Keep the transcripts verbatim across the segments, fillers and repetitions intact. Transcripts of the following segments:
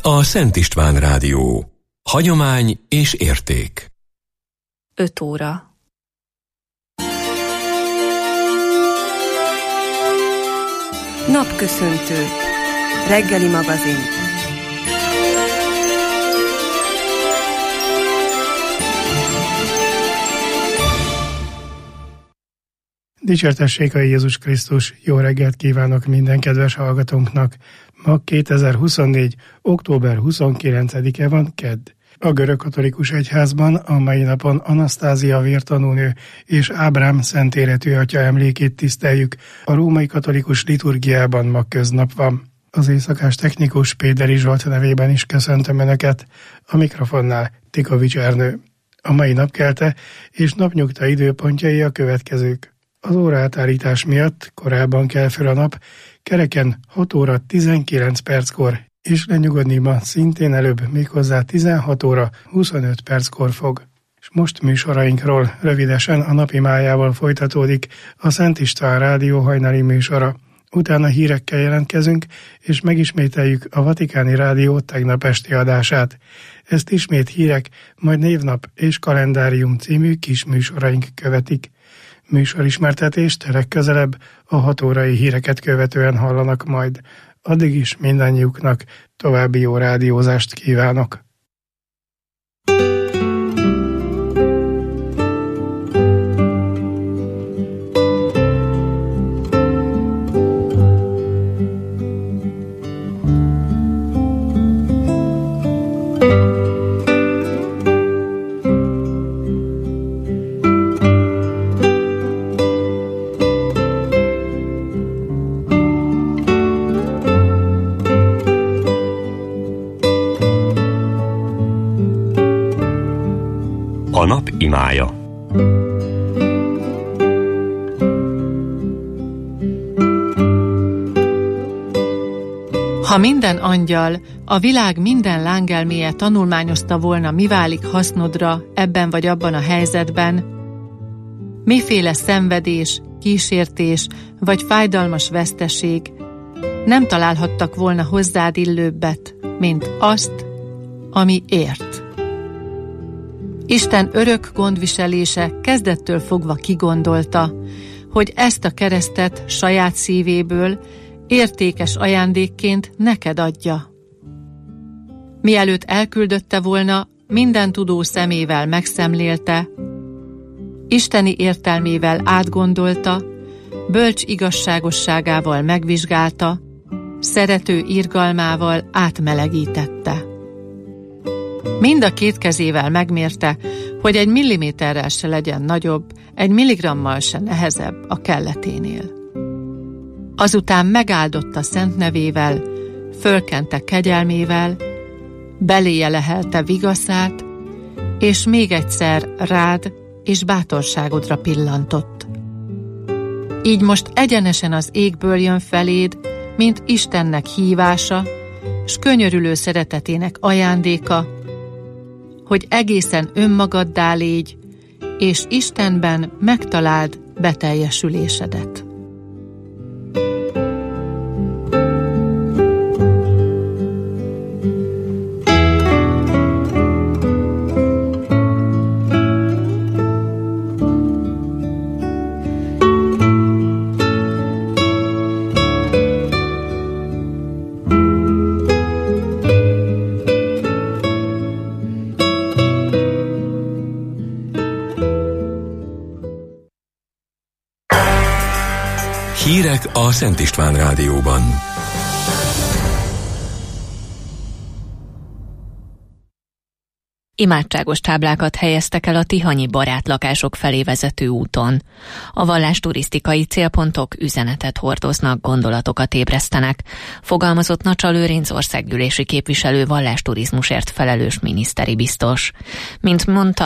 a Szent István Rádió. Hagyomány és érték. öt óra. Napköszöntő. Reggeli magazin. Dicsértessék a Jézus Krisztus! Jó reggelt kívánok minden kedves hallgatónknak! Ma kétezer-huszonnégy. október huszonkilencedike van, kedd. A görögkatolikus egyházban a mai napon Anasztázia vértanúnő és Ábrám szentéretű atya emlékét tiszteljük. A római katolikus liturgiában ma köznap van. Az éjszakás technikus Péderi Zsolt nevében is köszöntöm Önöket. A mikrofonnál Tikovics Ernő. A mai napkelte és napnyugta időpontjai a következők. Az óraátállítás miatt korábban kell fel a nap, kereken hat óra tizenkilenc perckor, és lenyugodni ma szintén előbb, méghozzá tizenhat óra huszonöt perckor fog. És most műsorainkról rövidesen a napi májával folytatódik a Szent István Rádió hajnali műsora. Utána hírekkel jelentkezünk, és megismételjük a Vatikáni Rádió tegnap esti adását. Ezt ismét hírek, majd névnap és kalendárium című kis műsoraink követik. Műsorismertetést legközelebb a hat órai híreket követően hallanak majd. Addig is mindannyiuknak további jó rádiózást kívánok. A nap imája. Ha minden angyal, a világ minden lángelméje tanulmányozta volna, mi válik hasznodra ebben vagy abban a helyzetben, miféle szenvedés, kísértés vagy fájdalmas veszteség, nem találhattak volna hozzád illőbbet, mint azt, ami ért. Isten örök gondviselése kezdettől fogva kigondolta, hogy ezt a keresztet saját szívéből értékes ajándékként neked adja. Mielőtt elküldötte volna, minden tudó szemével megszemlélte, isteni értelmével átgondolta, bölcs igazságosságával megvizsgálta, szerető irgalmával átmelegítette. Mind a két kezével megmérte, hogy egy milliméterrel se legyen nagyobb, egy milligrammal se nehezebb a kelleténél. Azután megáldotta szent nevével, fölkente kegyelmével, beléje lehelte vigaszát, és még egyszer rád és bátorságodra pillantott. Így most egyenesen az égből jön feléd, mint Istennek hívása, s könyörülő szeretetének ajándéka, hogy egészen önmagaddá légy, és Istenben megtaláld beteljesülésedet. Hírek a Szent István Rádióban. Imádságos táblákat helyeztek el a tihanyi barátlakások felé vezető úton. A vallásturisztikai célpontok üzenetet hordoznak, gondolatokat ébresztenek, fogalmazott Nacsa Lőrinc országgyűlési képviselő vallásturizmusért felelős miniszteri biztos. Mint mondta,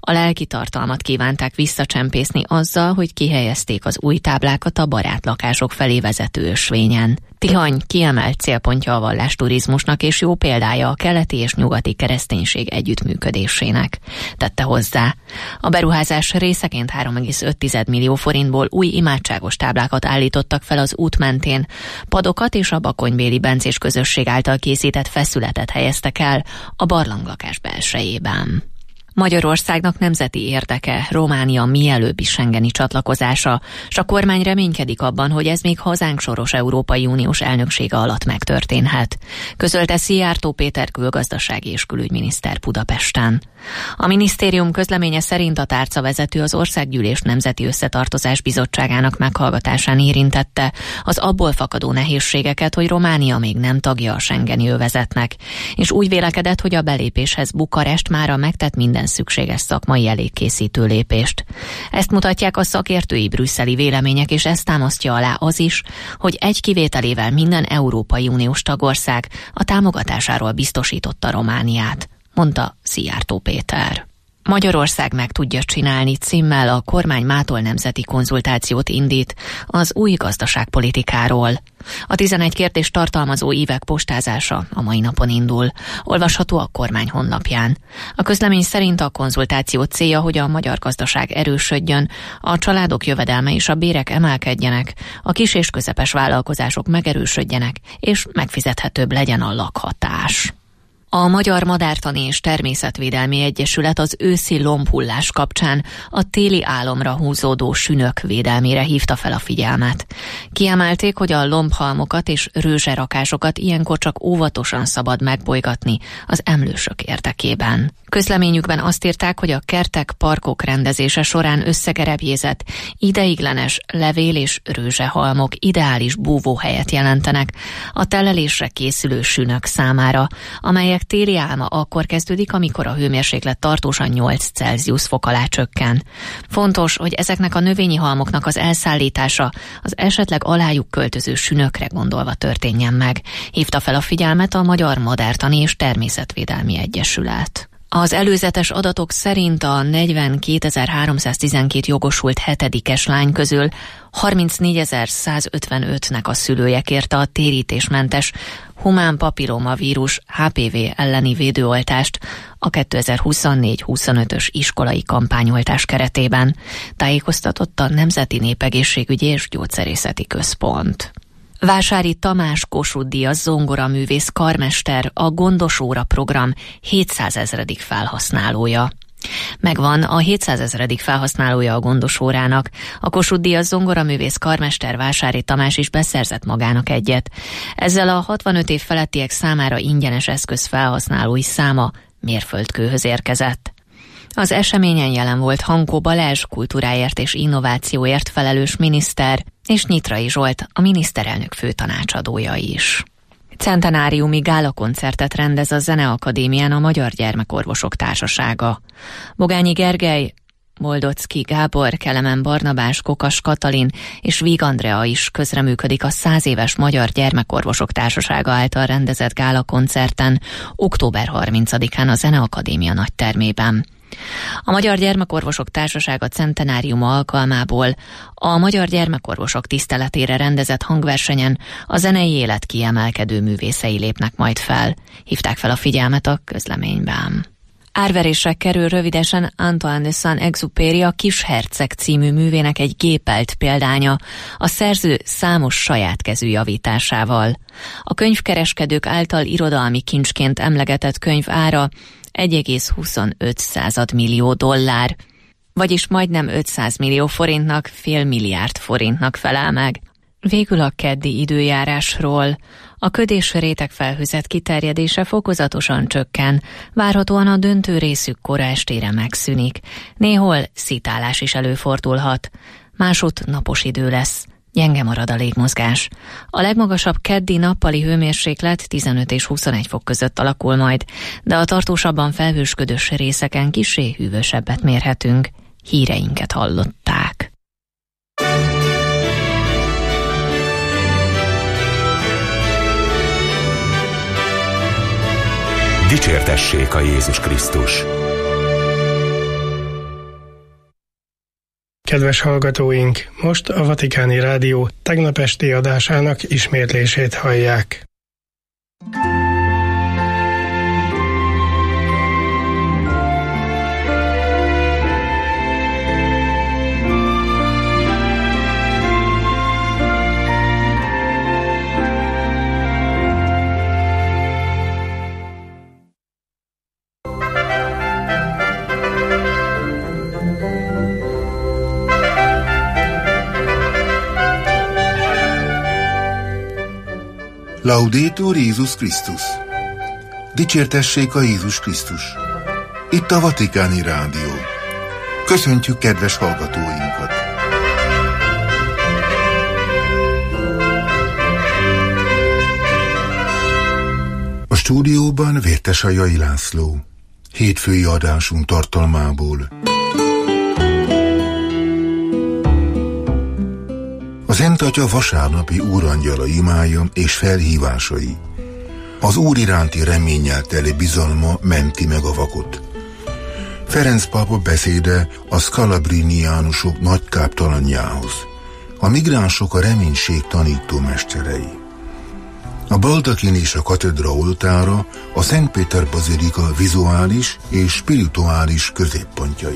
A lelki tartalmat kívánták visszacsempészni azzal, hogy kihelyezték az új táblákat a barátlakások felé vezető ösvényen. Tihany kiemelt célpontja a vallásturizmusnak és jó példája a keleti és nyugati kereszténység együttműködésének, tette hozzá. A beruházás részeként három egész öt millió forintból új imádságos táblákat állítottak fel az út mentén, padokat és a bakonybéli bencés közösség által készített feszületet helyeztek el a barlanglakás belsejében. Magyarországnak nemzeti érdeke Románia mielőbbi schengeni csatlakozása, s a kormány reménykedik abban, hogy ez még hazánk soros Európai Uniós elnöksége alatt megtörténhet, közölte Szijjártó Péter külgazdasági és külügyminiszter Budapesten. A minisztérium közleménye szerint a tárcavezető az Országgyűlés Nemzeti Összetartozás Bizottságának meghallgatásán érintette az abból fakadó nehézségeket, hogy Románia még nem tagja a schengeni övezetnek, és úgy vélekedett, hogy a belépéshez Bukarest mára megtett minden szükséges szakmai elégkészítő lépést. Ezt mutatják a szakértői brüsszeli vélemények, és ezt támasztja alá az is, hogy egy kivételével minden Európai Uniós tagország a támogatásáról biztosította Romániát, mondta Szijjártó Péter. Magyarország meg tudja csinálni címmel a kormány mától nemzeti konzultációt indít az új gazdaságpolitikáról. A tizenegy kérdést tartalmazó évek postázása a mai napon indul. Olvasható a kormány honlapján. A közlemény szerint a konzultáció célja, hogy a magyar gazdaság erősödjön, a családok jövedelme és a bérek emelkedjenek, a kis és közepes vállalkozások megerősödjenek, és megfizethetőbb legyen a lakhatás. A Magyar Madártani és Természetvédelmi Egyesület az őszi lombhullás kapcsán a téli álomra húzódó sünök védelmére hívta fel a figyelmet. Kiemelték, hogy a lombhalmokat és rőzserakásokat ilyenkor csak óvatosan szabad megbolygatni az emlősök érdekében. Közleményükben azt írták, hogy a kertek, parkok rendezése során összegerebjézett, ideiglenes levél- és rőzsehalmok ideális búvóhelyet jelentenek a telelésre készülő sünök számára, amelyek téli álma akkor kezdődik, amikor a hőmérséklet tartósan nyolc Celsius fok alá csökken. Fontos, hogy ezeknek a növényi halmoknak az elszállítása az esetleg alájuk költöző sünökre gondolva történjen meg, hívta fel a figyelmet a Magyar Madártani és Természetvédelmi Egyesület. Az előzetes adatok szerint a negyvenkétezer-háromszáztizenkét jogosult hetedikes lány közül harmincnégyezer-százötvenötnek a szülője kérte a térítésmentes humán papillomavírus há pé vé elleni védőoltást a kétezer-huszonnégy huszonötös iskolai kampányoltás keretében, tájékoztatott a Nemzeti Népegészségügyi és Gyógyszerészeti Központ. Vásári Tamás Kossuth-díjas zongoraművész karmester a Gondos Óra program hétszázezredik felhasználója. Megvan a hétszázezredik felhasználója a Gondos Órának. A Kossuth-díjas zongoraművész karmester Vásári Tamás is beszerzett magának egyet. Ezzel a hatvanöt év felettiek számára ingyenes eszköz felhasználói száma mérföldkőhöz érkezett. Az eseményen jelen volt Hankó Balázs, kultúráért és innovációért felelős miniszter, és Nyitrai Zsolt, a miniszterelnök főtanácsadója is. Centenáriumi gálakoncertet rendez a Zeneakadémián a Magyar Gyermekorvosok Társasága. Bogányi Gergely, Moldocki Gábor, Kelemen Barnabás, Kokas Katalin és Víg Andrea is közreműködik a száz éves Magyar Gyermekorvosok Társasága által rendezett gálakoncerten október harmincadikán a Zeneakadémia nagytermében. A Magyar Gyermekorvosok Társasága centenáriuma alkalmából a magyar gyermekorvosok tiszteletére rendezett hangversenyen a zenei élet kiemelkedő művészei lépnek majd fel, hívták fel a figyelmet a közleményben. Árverésre kerül rövidesen Antoine de Saint-Exupéry a Kisherceg című művének egy gépelt példánya, a szerző számos saját kezű javításával. A könyvkereskedők által irodalmi kincsként emlegetett könyv ára egy egész huszonöt millió dollár, vagyis majdnem ötszáz millió forintnak, fél milliárd forintnak felel meg. Végül a keddi időjárásról. A köd és rétegfelhőzet kiterjedése fokozatosan csökken, várhatóan a döntő részük kora estére megszűnik. Néhol szitálás is előfordulhat. Másút napos idő lesz. Gyenge marad a légmozgás. A legmagasabb keddi nappali hőmérséklet tizenöt és huszonegy fok között alakul majd, de a tartósabban felhősködős részeken kissé hűvösebbet mérhetünk. Híreinket hallották. Dicsértessék a Jézus Krisztus! Kedves hallgatóink, most a Vatikáni Rádió tegnap esti adásának ismétlését hallják. Laudetur Jézus Krisztus! Dicsértessék a Jézus Krisztus! Itt a Vatikáni Rádió. Köszöntjük kedves hallgatóinkat! A stúdióban Vértesajai László. Hétfői adásunk tartalmából. A Szent Atya vasárnapi úrangyala imája és felhívásai. Az Úr iránti reménnyel teli bizalma menti meg a vakot. Ferenc pápa beszéde a szkalabriniánusok nagy káptalanjához. A migránsok a reménység tanító mesterei. A baldakin és a katedra oltára a Szent Péter bazilika vizuális és spirituális középpontjai.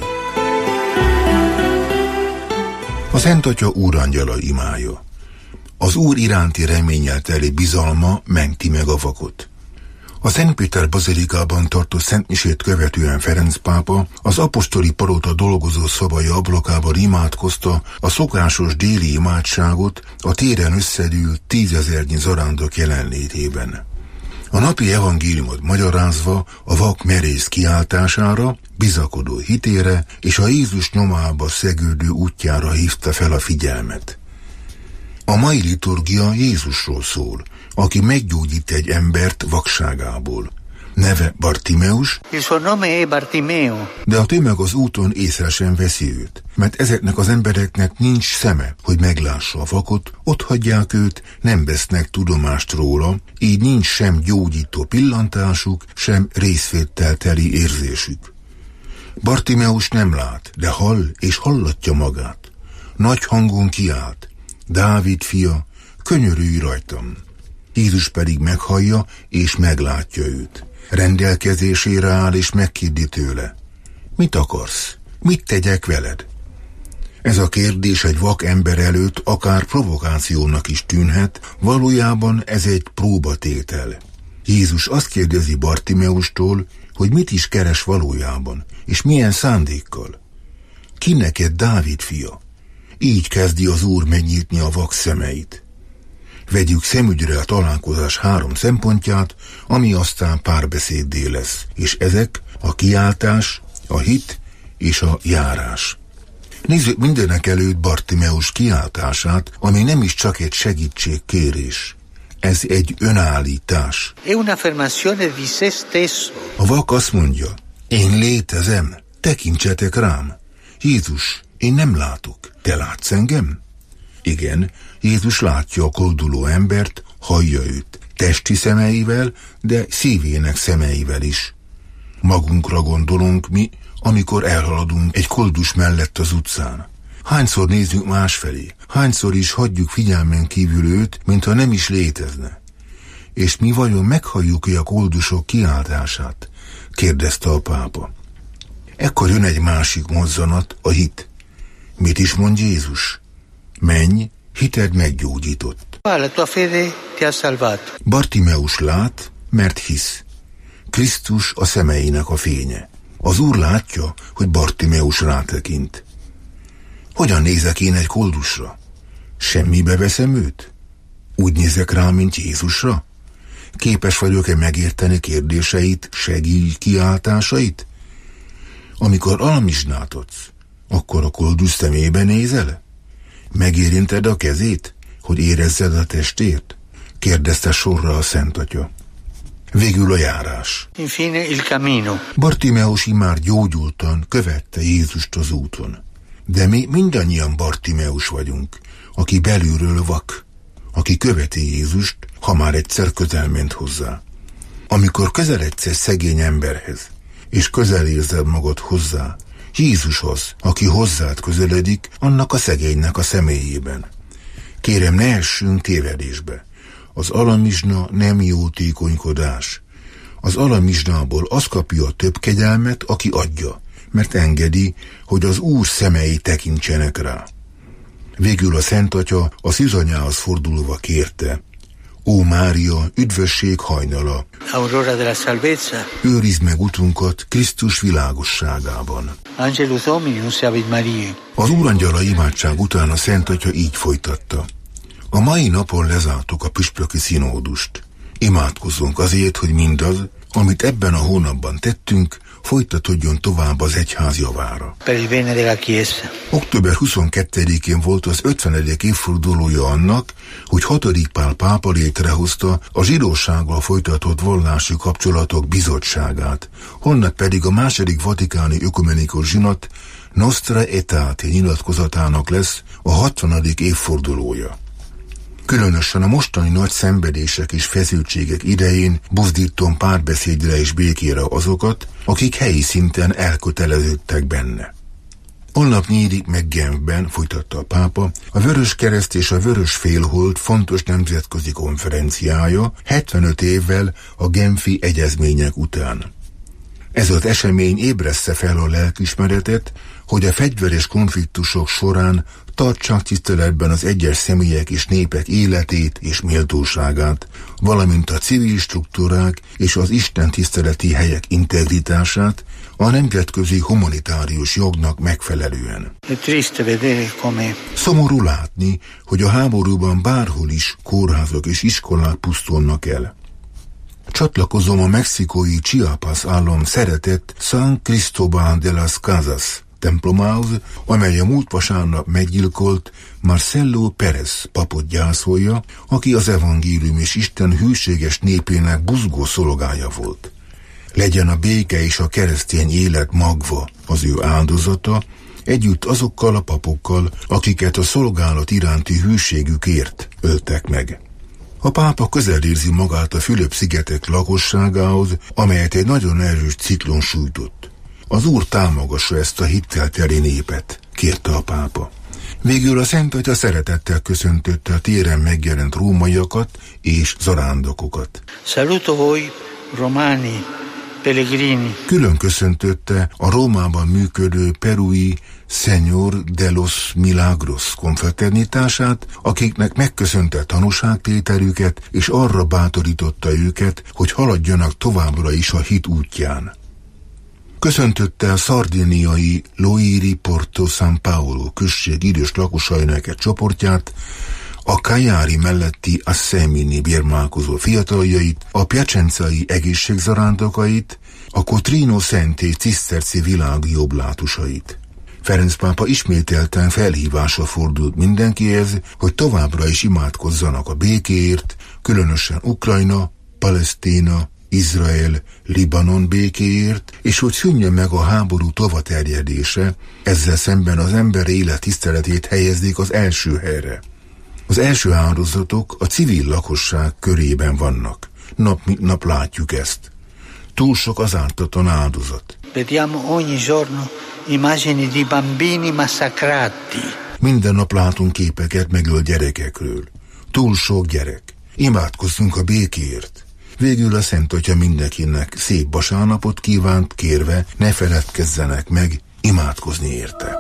A Szent Atya úrangyala imája. Az Úr iránti reménnyel teli bizalma menti meg a vakot. A Szent Péter bazilikában tartott szentmisét követően Ferenc pápa az apostoli palota dolgozó szobai ablakában imádkozta a szokásos déli imádságot a téren összegyűlt tízezernyi zarándok jelenlétében. A napi evangéliumot magyarázva a vak merész kiáltására, bizakodó hitére és a Jézus nyomába szegődő útjára hívta fel a figyelmet. A mai liturgia Jézusról szól, aki meggyógyít egy embert vakságából. Neve Bartimeus, Il suo nome è Bartimeo. De a tömeg az úton észre sem veszi őt, mert ezeknek az embereknek nincs szeme, hogy meglássa a vakot, otthagyják őt, nem vesznek tudomást róla, így nincs sem gyógyító pillantásuk, sem részvéttel teli érzésük. Bartimeus nem lát, de hall és hallatja magát. Nagy hangon kiált: Dávid fia, könyörülj rajtam! Jézus pedig meghallja és meglátja őt. Rendelkezésére áll és megkérdi tőle: mit akarsz? Mit tegyek veled? Ez a kérdés egy vak ember előtt akár provokációnak is tűnhet, valójában ez egy próbatétel. Jézus azt kérdezi Bartimeustól, hogy mit is keres valójában, és milyen szándékkal. Ki neked, Dávid fia? Így kezdi az Úr megnyitni a vak szemeit. Vegyük szemügyre a találkozás három szempontját, ami aztán párbeszéddé lesz, és ezek a kiáltás, a hit és a járás. Nézzük mindenek előtt Bartimeus kiáltását, ami nem is csak egy segítségkérés. Ez egy önállítás. A vak azt mondja: én létezem, tekintsetek rám. Jézus, én nem látok, te látsz engem? Igen, Jézus látja a kolduló embert, hallja őt, testi szemeivel, de szívének szemeivel is. Magunkra gondolunk mi, amikor elhaladunk egy koldus mellett az utcán. Hányszor nézzünk másfelé, hányszor is hagyjuk figyelmen kívül őt, mintha nem is létezne. És mi vajon meghalljuk-e a koldusok kiáltását? Kérdezte a pápa. Ekkor jön egy másik mozzanat, a hit. Mit is mond Jézus? Menj, hited meggyógyított. Bartimeus lát, mert hisz. Krisztus a szemeinek a fénye. Az Úr látja, hogy Bartimeus rátekint. Hogyan nézek én egy koldusra? Semmibe veszem őt? Úgy nézek rá, mint Jézusra? Képes vagyok-e megérteni kérdéseit, segígy kiáltásait? Amikor alamizsnát adsz, akkor a koldus szemébe nézel? Megérinted a kezét, hogy érezzed a testét? Kérdezte sorra a Szent Atya. Végül a járás. Infine il cammino. Bartimeus immár gyógyultan követte Jézust az úton. De mi mindannyian Bartimeus vagyunk, aki belülről vak, aki követi Jézust, ha már egyszer közel ment hozzá. Amikor közeledsz egy szegény emberhez, és közel érzed magad hozzá, Jézushoz, aki hozzád közeledik, annak a szegénynek a személyében. Kérem, ne essünk tévedésbe. Az alamizsna nem jótékonykodás. Az alamizsnából az kapja a több kegyelmet, aki adja, mert engedi, hogy az Úr szemei tekintsenek rá. Végül a Szent Atya a szűzanyához fordulva kérte: Ó Mária, üdvösség hajnala! Aurora della salvezza. Őrizd meg utunkat Krisztus világosságában. Angelus Dominus Ave Maria. Az úrangyala imádság után a Szent Atya így folytatta: A mai napon lezártuk a püspöki színódust. Imádkozzunk azért, hogy mindaz, amit ebben a hónapban tettünk, folytatódjon tovább az egyház javára. Per il bene della Chiesa. október huszonkettedikén volt az ötvenedik évfordulója annak, hogy hatodik Pál pápa létrehozta a zsidósággal folytatott vallási kapcsolatok bizottságát, honnan pedig a második vatikáni ökumenikus zsinat Nostra Aetate nyilatkozatának lesz a hatvanadik évfordulója. Különösen a mostani nagy szenvedések és feszültségek idején buzdítom párbeszédre és békére azokat, akik helyi szinten elköteleződtek benne. Holnap nyílik meg Genfben, folytatta a pápa, a Vörös Kereszt és a Vörös Félhold fontos nemzetközi konferenciája hetvenöt évvel a genfi egyezmények után. Ez az esemény ébressze fel a lelkiismeretet, hogy a fegyveres konfliktusok során tartsák tiszteletben az egyes személyek és népek életét és méltóságát, valamint a civil struktúrák és az Isten tiszteleti helyek integritását a nemzetközi humanitárius jognak megfelelően. Szomorú látni, hogy a háborúban bárhol is kórházak és iskolák pusztulnak el. Csatlakozom a mexikói Chiapas állam szeretett San Cristóbal de las Casas templomához, amely a múlt vasárnap meggyilkolt Marcelo Pérez papot gyászolja, aki az evangélium és Isten hűséges népének buzgó szolgája volt. Legyen a béke és a keresztény élet magva az ő áldozata, együtt azokkal a papokkal, akiket a szolgálat iránti hűségükért öltek meg. A pápa közel érzi magát a Fülöp-szigetek lakosságához, amelyet egy nagyon erős ciklon sújtott. Az Úr támogassa ezt a hittelteli népet, kérte a pápa. Végül a Szent Atya szeretettel köszöntötte a téren megjelent rómaiakat és zarándokokat. Saluto voi, romani, pellegrini. Külön köszöntötte a Rómában működő perui Señor de los Milagros konfraternitását, akiknek megköszönte tanúságtételüket, és arra bátorította őket, hogy haladjanak továbbra is a hit útján. Köszöntötte a szardiniai Loiri Porto San Paolo község idős lakosainak egy csoportját, a Cagliari melletti Assemini bérmálkozó fiataljait, a piacenzai egészségzarándokait, a Cotrino Szentté ciszterci világi oblátusait. Ferenc pápa ismételten felhívásra fordult mindenkihez, hogy továbbra is imádkozzanak a békéért, különösen Ukrajna, Palesztina, Izrael, Libanon békéért, és hogy szűnjön meg a háború tovaterjedése, ezzel szemben az ember élet tiszteletét helyezik az első helyre. Az első áldozatok a civil lakosság körében vannak. Nap mint nap látjuk ezt. Túl sok az ártatlan áldozat. Vediamo ogni giorno immagini di bambini massacrati. Minden nap látunk képeket megölt gyerekekről. Túl sok gyerek. Imádkozzunk a békéért. Végül a Szent Atya mindenkinek szép vasárnapot kívánt, kérve, ne feledkezzenek meg imádkozni érte.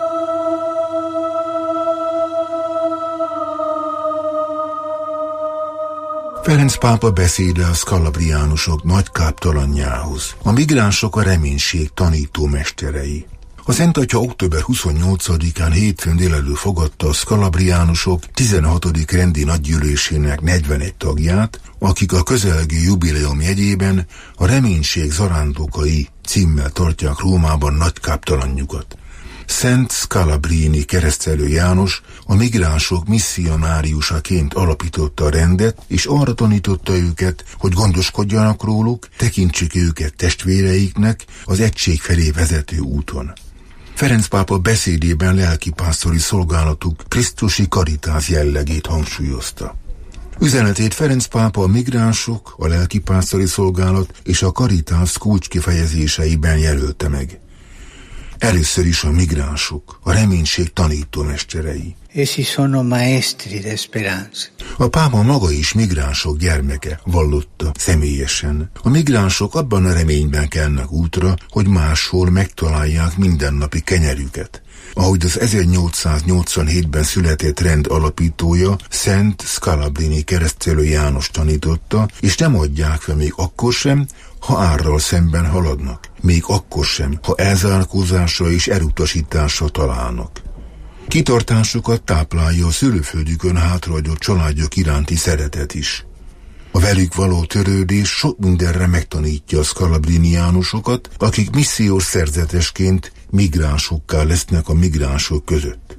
Ferenc pápa beszéde a szkalabriánusok nagy káptalanjához. A migránsok a reménység tanító mesterei. A Szent Atya október huszonnyolcadikán hétfőn délelőtt fogadta a szkalabriánusok tizenhatodik rendi nagygyűlésének negyvenegy tagját, akik a közelgő jubileum jegyében a reménység zarándokai címmel tartják Rómában nagy káptalanjukat. Szent Scalabrini keresztelő János a migránsok misszionáriusaként alapította a rendet, és arra tanította őket, hogy gondoskodjanak róluk, tekintsük őket testvéreiknek az egység felé vezető úton. Ferenc pápa beszédében lelkipásztori szolgálatuk krisztusi karitáz jellegét hangsúlyozta. Üzenetét Ferenc pápa a migránsok, a lelkipásztori szolgálat és a karitáz kulcskifejezéseiben jelölte meg. Először is a migránsok, a reménység tanítómesterei. Essi sono maestri de speranza. A pápa maga is migránsok gyermeke, vallotta személyesen. A migránsok abban a reményben kelnek útra, hogy máshol megtalálják mindennapi kenyerüket. Ahogy az ezernyolcszáznyolcvanhétben született rend alapítója, Szent Scalabrini keresztelő János tanította, és nem adják fel még akkor sem, ha árral szemben haladnak. Még akkor sem, ha elzárkózásra és elutasításra találnak. Kitartásukat táplálja a szülőföldjükön hátrahagyott családjuk iránti szeretet is. A velük való törődés sok mindenre megtanítja a scalabriniánusokat, akik missziós szerzetesként migránsokká lesznek a migránsok között.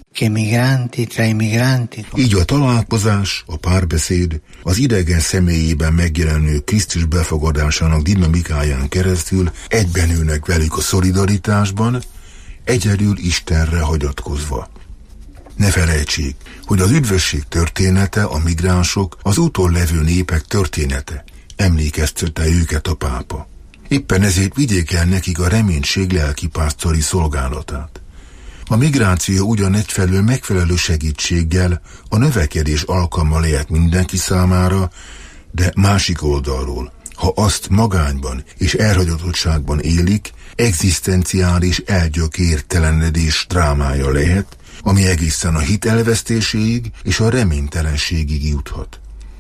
Így a találkozás, a párbeszéd, az idegen személyében megjelenő Krisztus befogadásának dinamikáján keresztül egyben ülnek velük a szolidaritásban, egyedül Istenre hagyatkozva. Ne felejtsék, hogy az üdvösség története, a migránsok, az úton levő népek története, emlékeztette őket a pápa. Éppen ezért vigyék el nekik a reménység lelkipásztori szolgálatát. A migráció ugyan egyfelől megfelelő segítséggel, a növekedés alkalma lehet mindenki számára, de másik oldalról, ha azt magányban és elhagyatottságban élik, egzisztenciális elgyökértelenedés drámája lehet, ami egészen a hit elvesztéséig és a reménytelenségig juthat.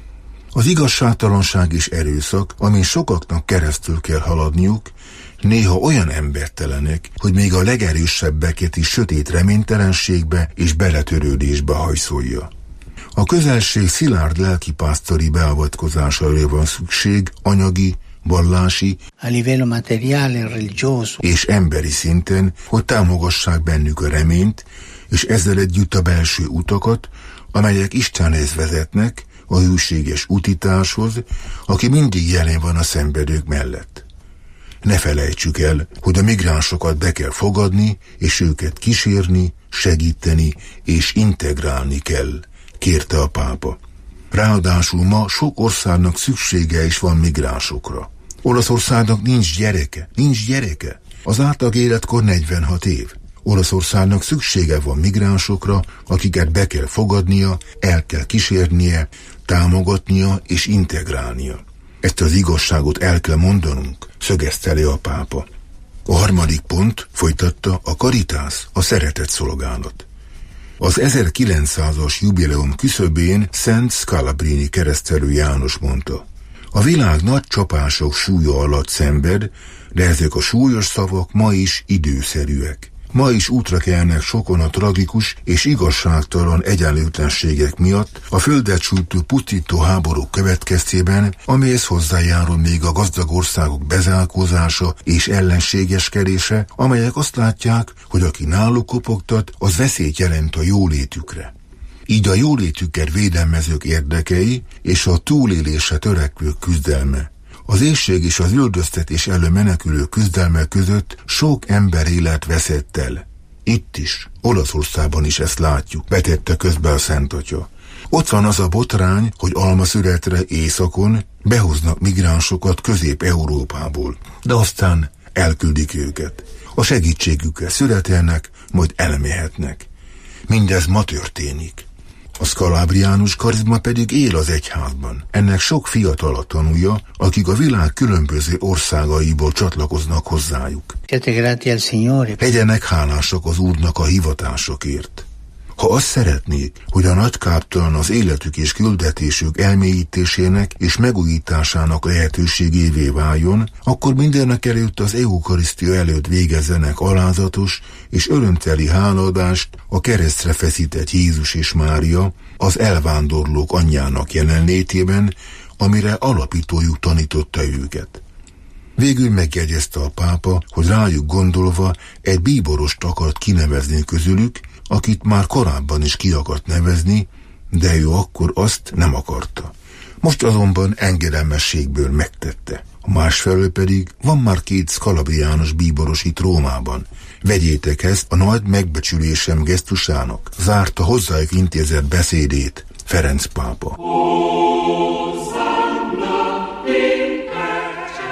Az igazságtalanság és erőszak, amin sokaknak keresztül kell haladniuk, néha olyan embertelenek, hogy még a legerősebbeket is sötét reménytelenségbe és beletörődésbe hajszolja. A közelség szilárd lelkipásztori beavatkozására van szükség anyagi, vallási a livello materiale, religioso és emberi szinten, hogy támogassák bennük a reményt, és ezzel együtt a belső utakat, amelyek Istenhez vezetnek, a hűséges útitáshoz, aki mindig jelen van a szenvedők mellett. Ne felejtsük el, hogy a migránsokat be kell fogadni, és őket kísérni, segíteni és integrálni kell, kérte a pápa. Ráadásul ma sok országnak szüksége is van migránsokra. Olaszországnak nincs gyereke, nincs gyereke. Az átlag életkor negyvenhat év. Olaszországnak szüksége van migránsokra, akiket be kell fogadnia, el kell kísérnie, támogatnia és integrálnia. Ezt az igazságot el kell mondanunk, szögezte le a pápa. A harmadik pont, folytatta, a Caritas, a szeretet szolgálat. Az ezerkilencszázas jubileum küszöbén Szent Scalabrini keresztelő János mondta: a világ nagy csapások súlya alatt szenved, de ezek a súlyos szavak ma is időszerűek. Ma is útra kelnek sokan a tragikus és igazságtalan egyenlőtlenségek miatt, a földet sújtó pusztító háborúk következtében, amelyhez hozzájárul még a gazdag országok bezárkózása és ellenségeskedése, amelyek azt látják, hogy aki náluk kopogtat, az veszélyt jelent a jólétükre. Így a jólétüket védelmezők érdekei és a túlélésre törekvők küzdelme. Az éhség és az üldöztetés elől menekülő küzdelmek között sok ember élet veszett el. Itt is, Olaszországban is ezt látjuk, vetette közbe a Szent Atya. Ott van az a botrány, hogy almaszületre északon behoznak migránsokat Közép-Európából, de aztán elküldik őket. A segítségükkel születelnek, majd elmehetnek. Mindez ma történik. A szkalábriánus karizma pedig él az egyházban. Ennek sok fiatal a tanúja, akik a világ különböző országaiból csatlakoznak hozzájuk. Legyenek hálásak az Úrnak a hivatásokért. Ha azt szeretnék, hogy a nagykáptalan az életük és küldetésük elmélyítésének és megújításának lehetőségévé váljon, akkor mindenek előtt az eukarisztia előtt végezzenek alázatos és örömteli hálaadást a keresztre feszített Jézus és Mária, az elvándorlók anyjának jelenlétében, amire alapítójuk tanította őket. Végül megjegyezte a pápa, hogy rájuk gondolva egy bíborost akart kinevezni közülük, akit már korábban is ki akart nevezni, de ő akkor azt nem akarta. Most azonban engedelmességből megtette. Másfelől pedig van már két szkalabriánus bíboros itt Rómában. Vegyétek ezt a nagy megbecsülésem gesztusának, zárta hozzájuk intézett beszédét Ferenc pápa. A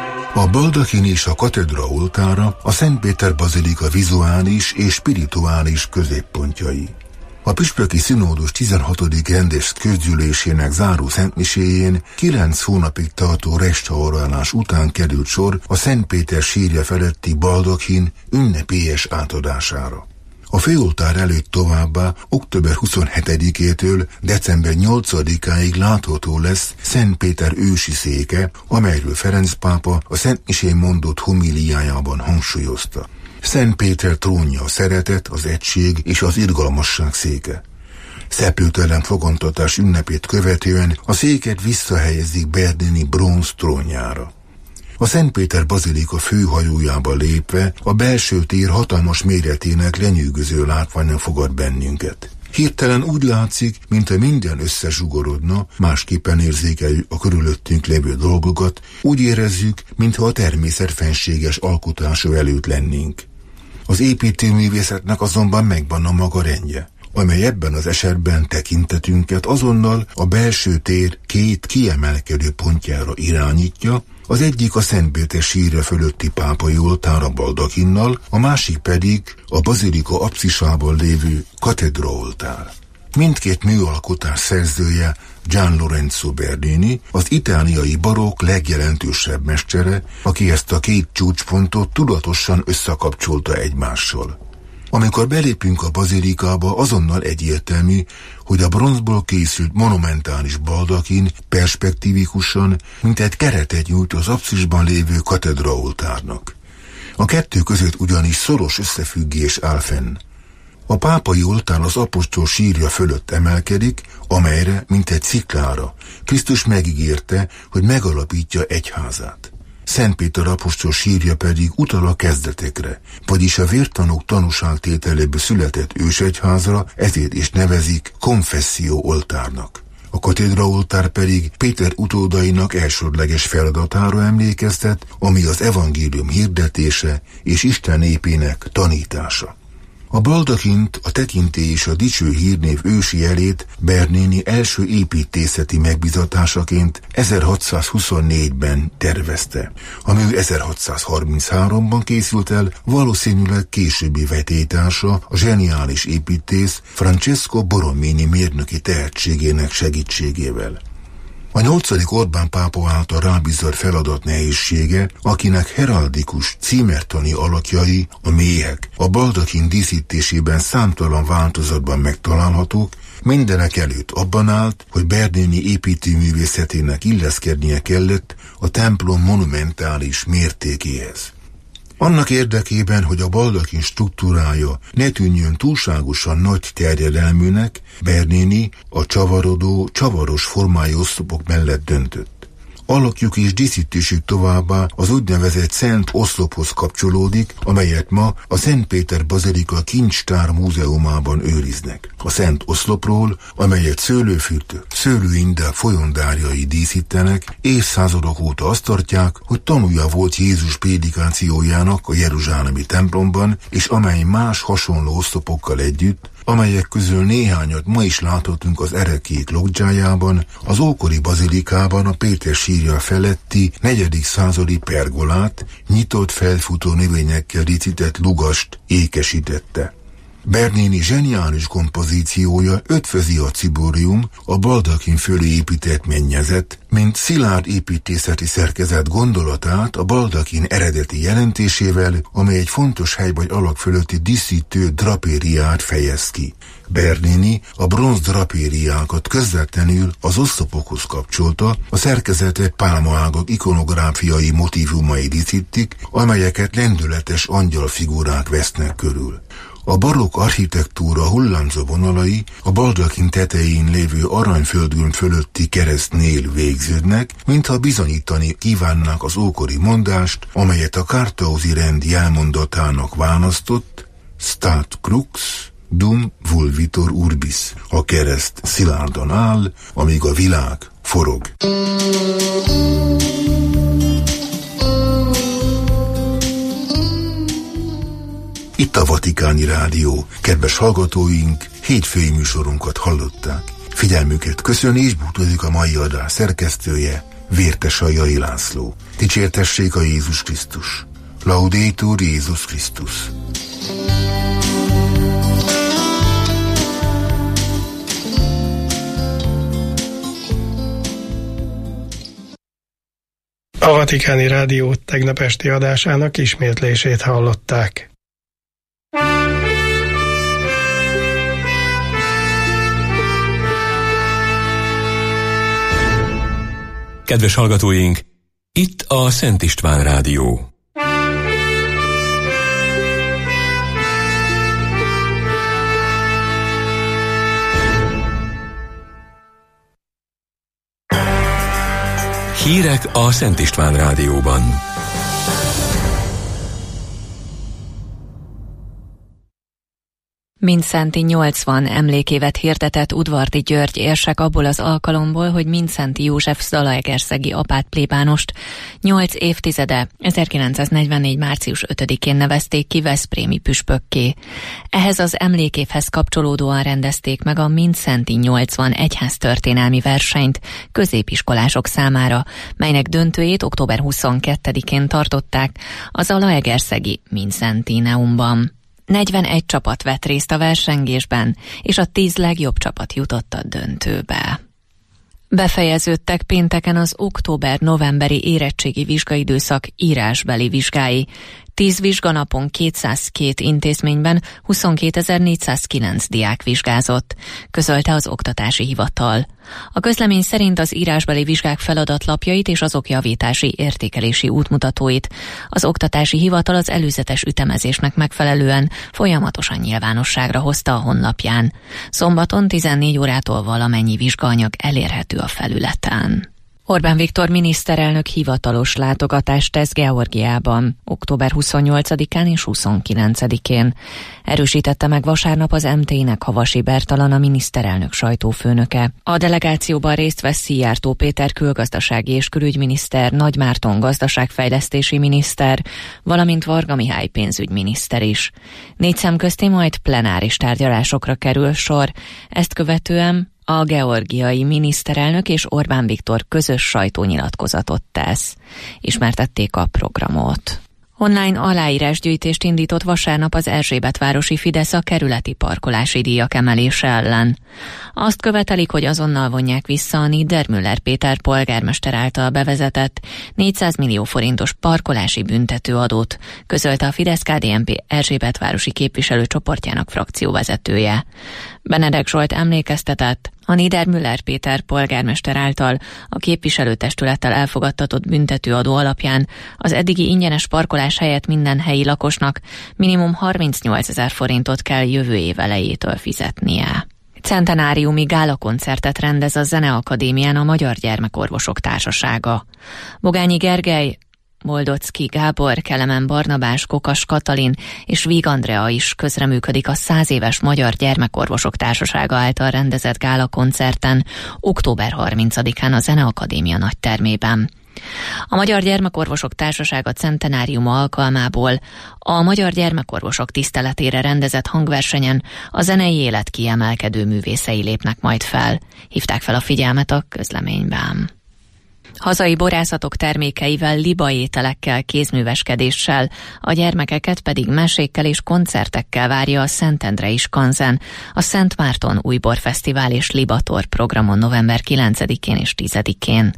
A baldakin és a katedra oltára a Szentpéter bazilika vizuális és spirituális középpontjai. A püspöki színódus tizenhatodik rendes közgyűlésének záró szentmiséjén kilenc hónapig tartó restaurálás után került sor a Szentpéter sírja feletti baldakin ünnepélyes átadására. A főoltár előtt továbbá október huszonhetedikétől december nyolcadikáig látható lesz Szentpéter ősi széke, amelyről Ferenc pápa a szentmisén mondott homíliájában hangsúlyozta. Szentpéter trónja a szeretet, az egység és az irgalmasság széke. Szeplőtelen fogantatás ünnepét követően a széket visszahelyezik Bernini bronz trónjára. A Szentpéter bazilika főhajójába lépve a belső tér hatalmas méretének lenyűgöző látványa fogad bennünket. Hirtelen úgy látszik, mintha minden összezsugorodna, másképpen érzékeljük a körülöttünk lévő dolgokat, úgy érezzük, mintha a természet fenséges alkotása előtt lennénk. Az építőművészetnek azonban megvan a maga rendje, amely ebben az esetben tekintetünket azonnal a belső tér két kiemelkedő pontjára irányítja, az egyik a Szentpéter sírja fölötti pápai oltár a baldakinnal, a másik pedig a bazilika apszisában lévő katedra oltár. Mindkét műalkotás szerzője Gian Lorenzo Bernini, az itáliai barokk legjelentősebb mestere, aki ezt a két csúcspontot tudatosan összekapcsolta egymással. Amikor belépünk a bazilikába, azonnal egyértelmű, hogy a bronzból készült monumentális baldakin perspektívikusan, mint egy keretet nyújt az apszisban lévő katedra oltárnak. A kettő között ugyanis szoros összefüggés áll fenn. A pápai oltár az apostol sírja fölött emelkedik, amelyre, mint egy sziklára, Krisztus megígérte, hogy megalapítja egyházát. Szentpéter apostol sírja pedig utal a kezdetekre, vagyis a vértanúk tanúságtételéből született ősegyházra, ezért is nevezik konfesszió oltárnak. A katedra oltár pedig Péter utódainak elsődleges feladatára emlékeztet, ami az evangélium hirdetése és Isten népének tanítása. A baldakint, a tekintély és a dicső hírnév ősi jelét Bernini első építészeti megbizatásaként ezerhatszázhuszonnégyben tervezte. A mű ezerhatszázharmincháromban készült el, valószínűleg későbbi vetélytársa, a zseniális építész Francesco Borromini mérnöki tehetségének segítségével. A nyolcadik Orbán pápa által rábízott feladat nehézsége, akinek heraldikus, címertani alakjai, a méhek, a baldakin díszítésében számtalan változatban megtalálhatók, mindenek előtt abban állt, hogy Bernini építőművészetének illeszkednie kellett a templom monumentális mértékéhez. Annak érdekében, hogy a baldakin struktúrája ne tűnjön túlságosan nagy terjedelműnek, Bernini a csavarodó, csavaros formájú oszlopok mellett döntött. Alakjuk és díszítésük továbbá az úgynevezett Szent Oszlophoz kapcsolódik, amelyet ma a Szentpéter bazilika kincstár múzeumában őriznek. A Szent Oszlopról, amelyet szőlőfürtök, szőlőindák folyondárjai díszítenek, évszázadok óta azt tartják, hogy tanúja volt Jézus prédikációjának a jeruzsálemi templomban, és amely más hasonló oszlopokkal együtt, amelyek közül néhányat ma is láthatunk az erekék loggiájában, az ókori bazilikában a Péter sírja feletti negyedik századi pergolát, nyitott felfutó növényekkel díszített lugast ékesítette. Bernini zseniális kompozíciója ötvözi a ciborium, a baldakin fölé épített mennyezet, mint szilárd építészeti szerkezet gondolatát a baldakin eredeti jelentésével, amely egy fontos hely vagy alak fölötti díszítő drapériát fejez ki. Bernini a bronz drapériákat közvetlenül az oszlopokhoz kapcsolta, a szerkezetet pálmaágak ikonográfiai motívumai díszítik, amelyeket lendületes angyalfigurák vesznek körül. A barokk architektúra hullámzó vonalai a baldakin tetején lévő aranyföldgömb fölötti keresztnél végződnek, mintha bizonyítani kívánnák az ókori mondást, amelyet a Kartauzi rend jelmondatának választott, Stat crux dum vulvitor urbis, a kereszt szilárdan áll, amíg a világ forog. Itt a Vatikáni Rádió. Kedves hallgatóink, hétfői műsorunkat hallották. Figyelmüket köszöni és búcsúzik a mai adás szerkesztője, Vértesajjai László. Dicsértessék a Jézus Krisztus. Laudetur Jézus Krisztus. A Vatikáni Rádió tegnap esti adásának ismétlését hallották. Kedves hallgatóink, itt a Szent István Rádió. Hírek a Szent István Rádióban. Mindszenty nyolcvan emlékévet hirdetett Udvardi György érsek abból az alkalomból, hogy Mindszenty József zalaegerszegi apát plébánost nyolc évtizede, ezerkilencszáznegyvennégy. március ötödikén nevezték ki veszprémi püspökké. Ehhez az emlékévhez kapcsolódóan rendezték meg a Mindszenty nyolcvan egyháztörténelmi versenyt középiskolások számára, melynek döntőjét október huszonkettedikén tartották a zalaegerszegi Mindszentyneumban. negyvenegy csapat vett részt a versengésben, és a tíz legjobb csapat jutott a döntőbe. Befejeződtek pénteken az október-novemberi érettségi vizsgaidőszak írásbeli vizsgái. tíz vizsganapon kétszázkettő intézményben huszonkétezer-négyszázkilenc diák vizsgázott, közölte az Oktatási Hivatal. A közlemény szerint az írásbeli vizsgák feladatlapjait és azok javítási értékelési útmutatóit az Oktatási Hivatal az előzetes ütemezésnek megfelelően folyamatosan nyilvánosságra hozta a honlapján. Szombaton tizennégy órától valamennyi vizsgaanyag elérhető a felületen. Orbán Viktor miniszterelnök hivatalos látogatást tesz Georgiában, október huszonnyolcadikán és huszonkilencedikén. Erősítette meg vasárnap az em té é-nek Havasi Bertalan, a miniszterelnök sajtófőnöke. A delegációban részt vesz Szijjártó Péter külgazdasági és külügyminiszter, Nagy Márton gazdaságfejlesztési miniszter, valamint Varga Mihály pénzügyminiszter is. Négy szem közti majd plenáris tárgyalásokra kerül sor, ezt követően a georgiai miniszterelnök és Orbán Viktor közös sajtónyilatkozatot tesz. Ismertették a programot. Online aláírásgyűjtést indított vasárnap az Erzsébetvárosi Fidesz a kerületi parkolási díjak emelése ellen. Azt követelik, hogy azonnal vonják vissza a Niedermüller Péter polgármester által bevezetett négyszáz millió forintos parkolási büntetőadót, közölte a Fidesz-ká dé en pé Erzsébetvárosi képviselőcsoportjának frakcióvezetője. Benedek Zsolt emlékeztetett, a Niedermüller Péter polgármester által a képviselőtestülettel elfogadtatott büntetőadó alapján az eddigi ingyenes parkolás helyett minden helyi lakosnak minimum harmincnyolcezer forintot kell jövő év elejétől fizetnie. Centenáriumi gálakoncertet rendez a Zeneakadémián a Magyar Gyermekorvosok Társasága. Bogányi Gergely, Moldocki Gábor, Kelemen Barnabás, Kokas Katalin és Víg Andrea is közreműködik a száz éves Magyar Gyermekorvosok Társasága által rendezett gálakoncerten október harmincadikán a Zeneakadémia nagytermében. A Magyar Gyermekorvosok Társasága centenáriuma alkalmából a magyar gyermekorvosok tiszteletére rendezett hangversenyen a zenei élet kiemelkedő művészei lépnek majd fel, hívták fel a figyelmet a közleményben. Hazai borászatok termékeivel, libaételekkel, kézműveskedéssel, a gyermekeket pedig mesékkel és koncertekkel várja a Szentendrei Skanzen, a Szent Márton Újborfesztivál és Libator programon november kilencedikén és tízedikén.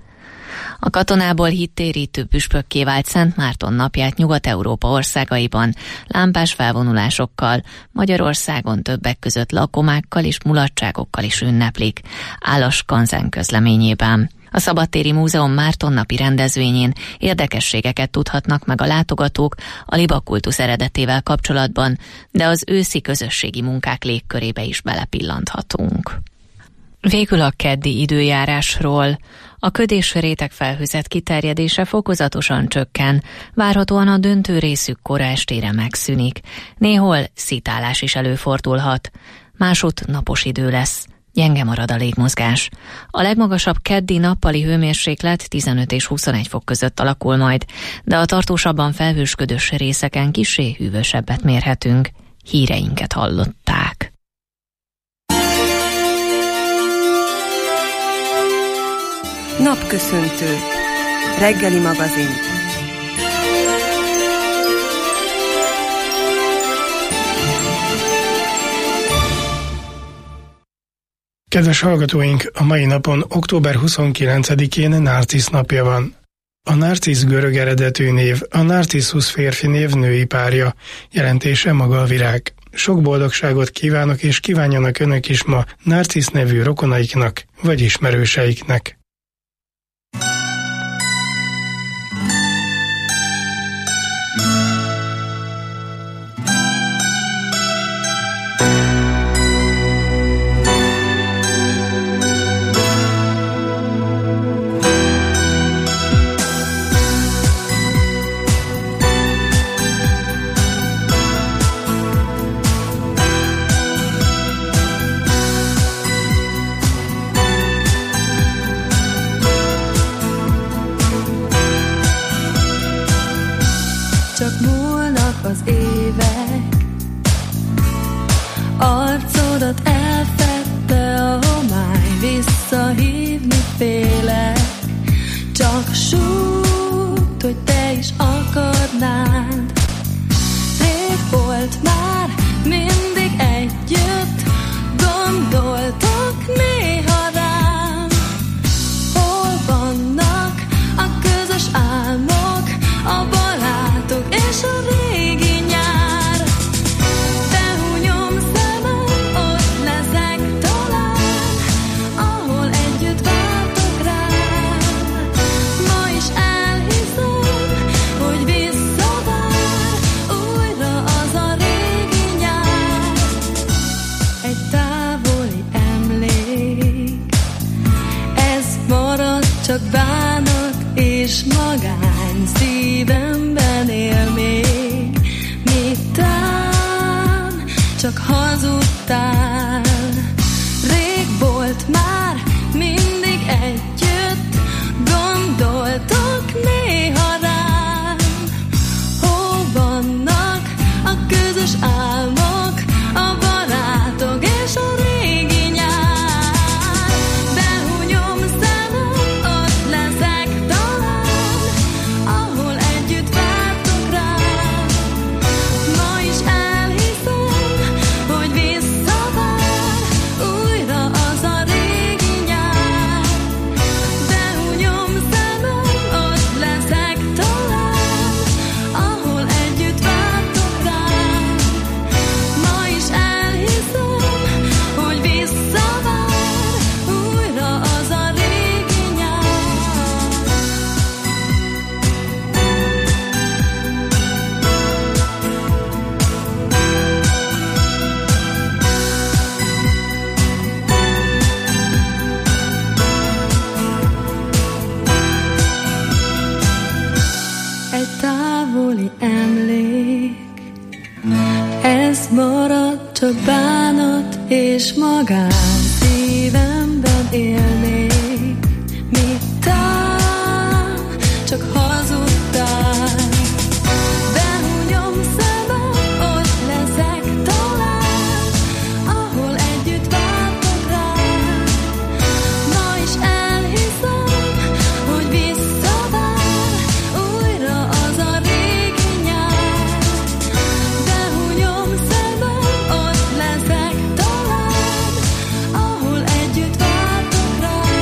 A katonából hittérítő püspökké vált Szent Márton napját Nyugat-Európa országaiban lámpás felvonulásokkal, Magyarországon többek között lakomákkal és mulatságokkal is ünneplik, áll a Skanzen közleményében. A Szabadtéri Múzeum Mártonnapi rendezvényén érdekességeket tudhatnak meg a látogatók a libakultusz eredetével kapcsolatban, de az őszi közösségi munkák légkörébe is belepillanthatunk. Végül a keddi időjárásról. A köd és rétegfelhőzet kiterjedése fokozatosan csökken, várhatóan a döntő részük kora estére megszűnik. Néhol szitálás is előfordulhat. Másutt napos idő lesz. Gyenge marad a légmozgás. A legmagasabb keddi nappali hőmérséklet tizenöt és huszonegy fok között alakul majd, de a tartósabban felhősködős részeken kissé hűvösebbet mérhetünk. Híreinket hallották. Napköszöntő. Reggeli magazin. Kedves hallgatóink, a mai napon, október huszonkilencedikén Narcisz napja van. A Narcisz görög eredetű név, a Narcissus férfi név női párja, jelentése maga a virág. Sok boldogságot kívánok, és kívánjanak önök is ma Narcisz nevű rokonaiknak vagy ismerőseiknek. Ahol együtt vártok rá.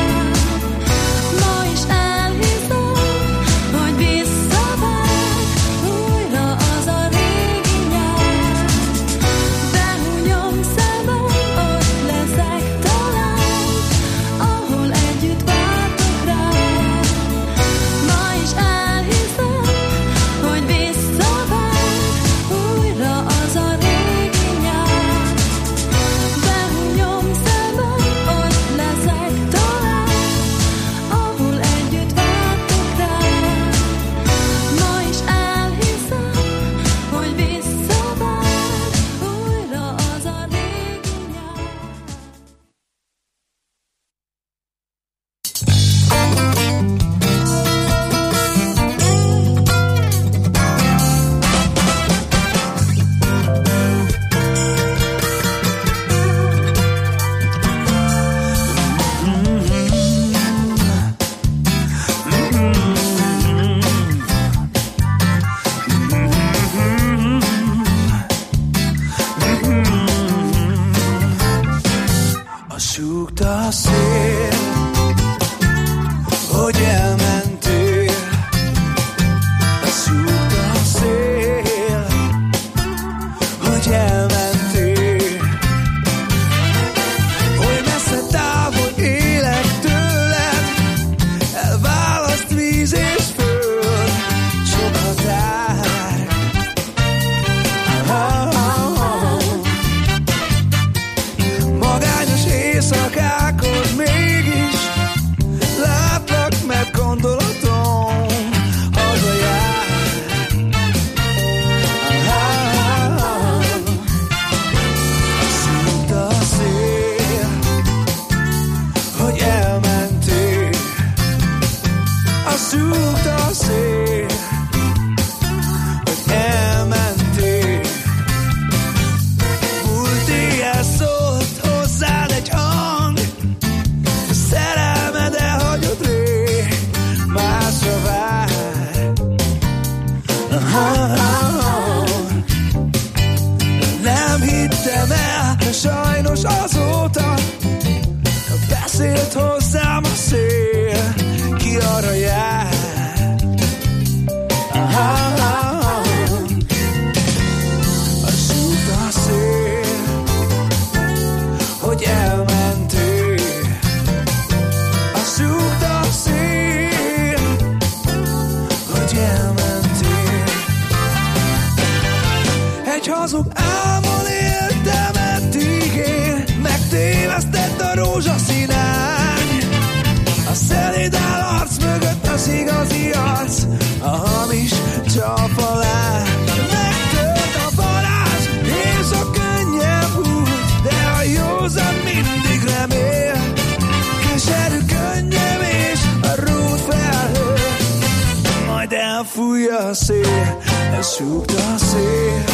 álmon éltem eddig én, megtévesztett a rózsaszínány. A szeléd állarc mögött az igazi arc, a hamis csapalás. Megtört a varázs és a könnyebb út, de a józan mindig remél. Keserű könnyebb és a rút felhő, majd elfújja a szél, elsúgta a szél,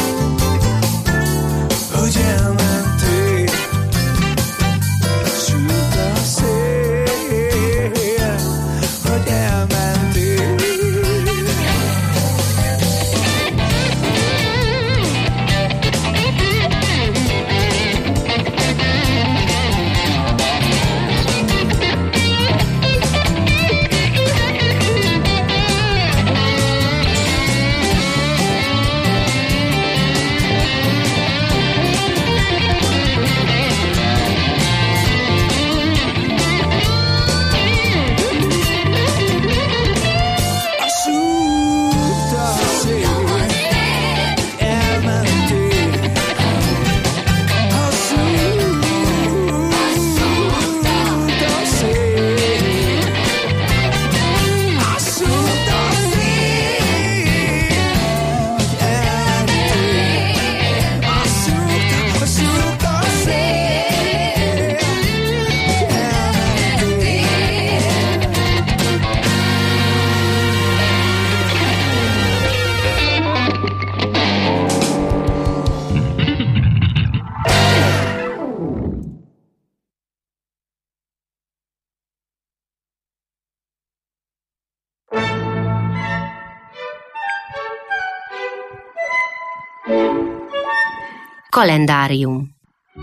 hogy elmentél. Elsúgta a szél, hogy elmentél. Kalendárium.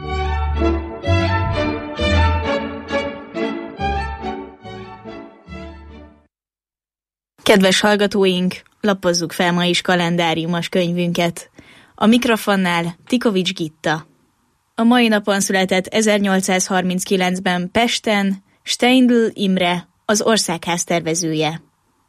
Kedves hallgatóink, lapozzuk fel ma is kalendáriumos könyvünket. A mikrofonnál Tikovics Gitta. A mai napon született ezernyolcszázharminckilencben Pesten Steindl Imre, az országház tervezője.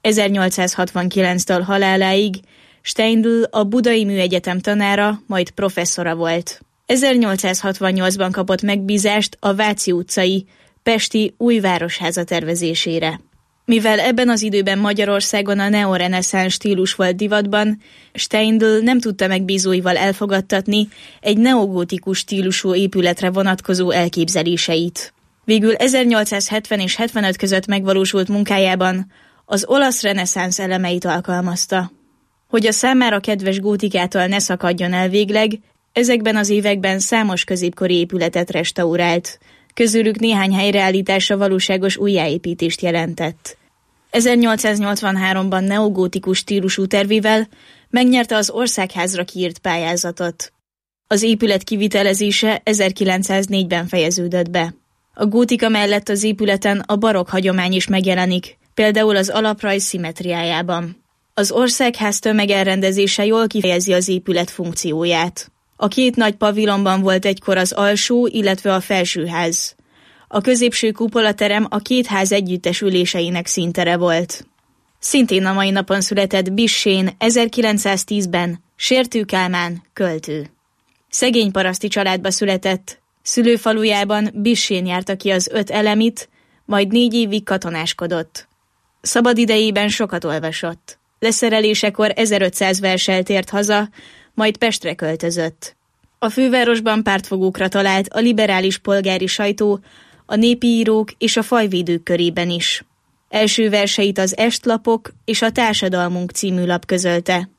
ezernyolcszázhatvankilenctől haláláig Steindl a Budai Műegyetem tanára, majd professzora volt. ezernyolcszázhatvannyolcban kapott megbízást a Váci utcai pesti új városháza tervezésére. Mivel ebben az időben Magyarországon a neoreneszánsz stílus volt divatban, Steindl nem tudta megbízóival elfogadtatni egy neogótikus stílusú épületre vonatkozó elképzeléseit. Végül ezernyolcszázhetven és hetvenöt között megvalósult munkájában az olasz reneszánsz elemeit alkalmazta. Hogy a számára kedves gótikától ne szakadjon el végleg, ezekben az években számos középkori épületet restaurált, közülük néhány helyreállítása valóságos újjáépítést jelentett. ezernyolcszáznyolcvanháromban neogótikus stílusú tervével megnyerte az országházra kiírt pályázatot. Az épület kivitelezése ezerkilencszáznégyben fejeződött be. A gótika mellett az épületen a barokk hagyomány is megjelenik, például az alaprajz szimmetriájában. Az országház tömegelrendezése jól kifejezi az épület funkcióját. A két nagy pavilonban volt egykor az alsó, illetve a felsőház. A középső kupolaterem a két ház együttes üléseinek színtere volt. Szintén a mai napon született Bissén ezerkilencszáztízben Sértő Kálmán, költő. Szegény paraszti családba született, szülőfalujában Bissén járta ki az öt elemit, majd négy évig katonáskodott. Szabadidejében sokat olvasott. Leszerelésekor ezerötszáz verssel tért haza, majd Pestre költözött. A fővárosban pártfogókra talált a liberális polgári sajtó, a népi írók és a fajvédők körében is. Első verseit az Estlapok és a Társadalmunk című lap közölte.